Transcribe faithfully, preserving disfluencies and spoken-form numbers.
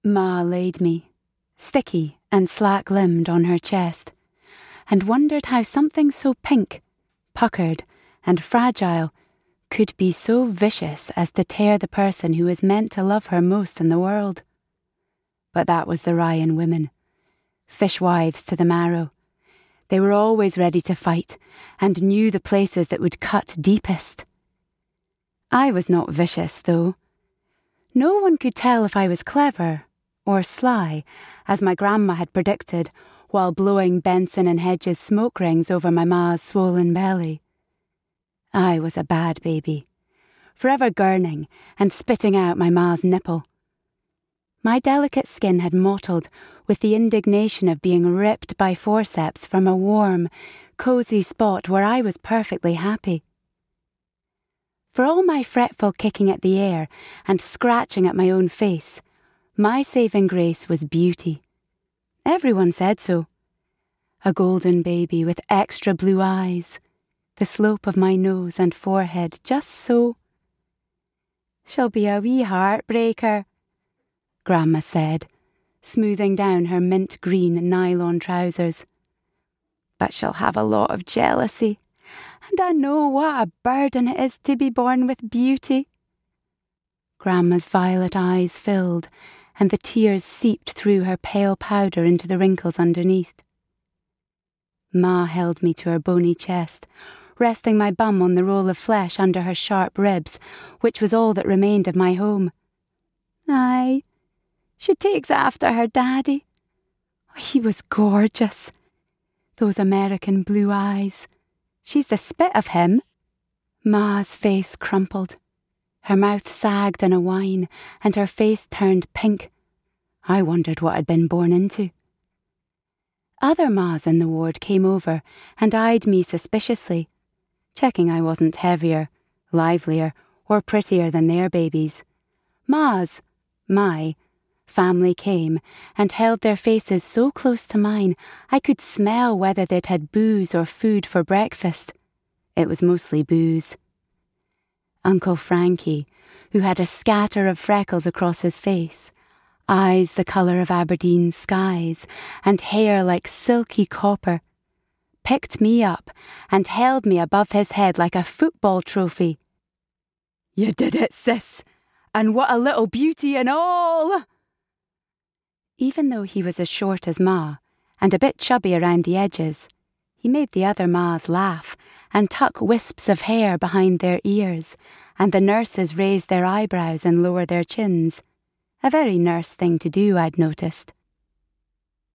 Ma laid me, sticky and slack-limbed, on her chest, and wondered how something so pink, puckered and fragile could be so vicious as to tear the person who was meant to love her most in the world. But that was the Ryan women, fishwives to the marrow. They were always ready to fight and knew the places that would cut deepest. I was not vicious, though. No one could tell if I was clever or sly, as my grandma had predicted, while blowing Benson and Hedges smoke rings over my ma's swollen belly. I was a bad baby, forever gurning and spitting out my ma's nipple. My delicate skin had mottled with the indignation of being ripped by forceps from a warm, cosy spot where I was perfectly happy. For all my fretful kicking at the air and scratching at my own face, my saving grace was beauty. Everyone said so. A golden baby with extra blue eyes, the slope of my nose and forehead just so. "She'll be a wee heartbreaker," Grandma said, smoothing down her mint green nylon trousers. "But she'll have a lot of jealousy, and I know what a burden it is to be born with beauty." Grandma's violet eyes filled, and the tears seeped through her pale powder into the wrinkles underneath. Ma held me to her bony chest, resting my bum on the roll of flesh under her sharp ribs, which was all that remained of my home. "Aye, she takes after her daddy. He was gorgeous. Those American blue eyes. She's the spit of him." Ma's face crumpled. Her mouth sagged in a whine, and her face turned pink. I wondered what I'd been born into. Other Mas in the ward came over and eyed me suspiciously, checking I wasn't heavier, livelier, or prettier than their babies. Ma's, my, family came and held their faces so close to mine I could smell whether they'd had booze or food for breakfast. It was mostly booze. Uncle Frankie, who had a scatter of freckles across his face, eyes the colour of Aberdeen skies, and hair like silky copper, picked me up and held me above his head like a football trophy. "You did it, sis, and what a little beauty and all!" Even though he was as short as Ma, and a bit chubby around the edges, he made the other Mas laugh and tuck wisps of hair behind their ears, and the nurses raise their eyebrows and lower their chins. A very nurse thing to do, I'd noticed.